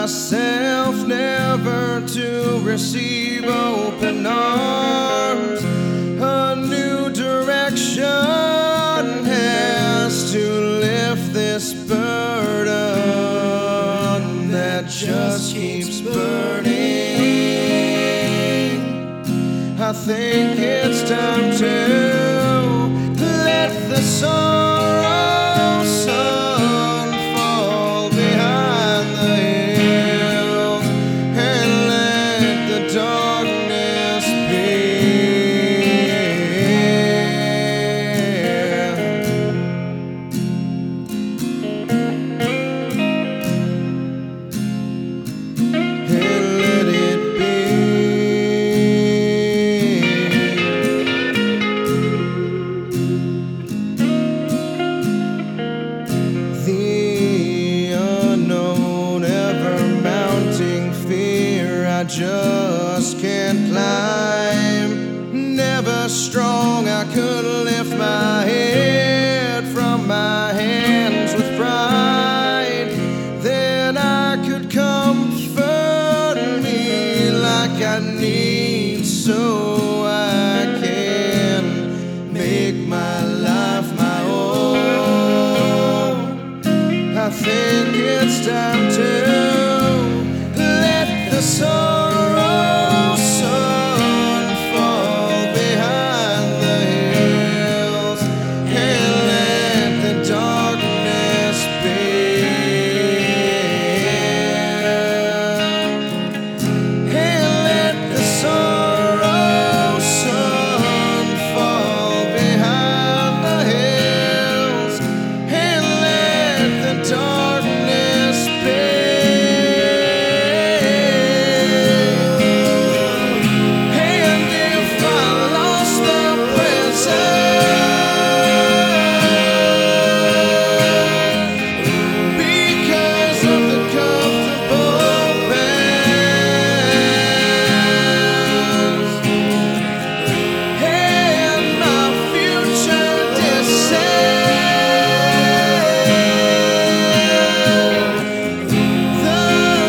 myself never to receive open arms. A new direction has to lift this burden that just keeps burning. I think it's time to let the sorrow sun fall behind the hills and let the darkness be. And let it be. The unknown, ever-mounting fear I just can't climb. Never strong, I could lift my head from my hands with pride. Then I could comfort me like I need, so I can make my life my own. I think it's time to let the sorrow sun fall behind the hills and let the darkness be. And let the sorrow sun fall behind the hills and let the darkness be. And if I lost the present because of the comfortable past and my future descent, the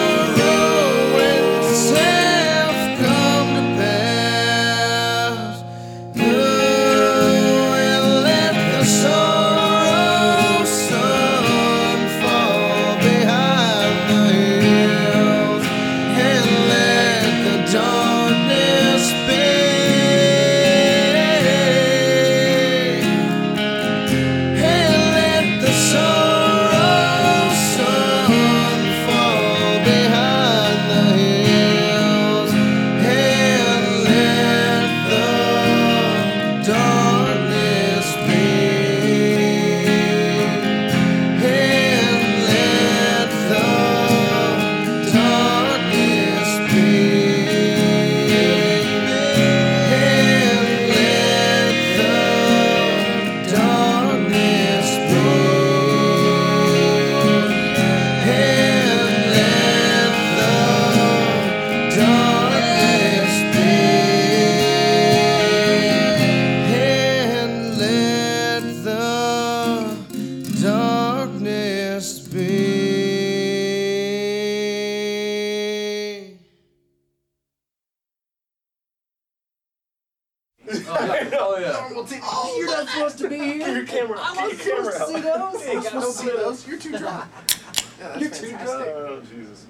ruins have come to pass. Oh, and let the sorrow sun fall behind the hills and let the darkness be. And let the sorrow sun fall behind the hills and let the darkness be. And let the darkness be. And let the darkness be. And let the darkness be. And let the darkness be. Oh yeah. You're not supposed to be here. Get your camera. I'm Get not your camera supposed to see out. those. Hey, I'm got supposed to no see clue. those. You're too drunk. You're too drunk. Oh, Jesus.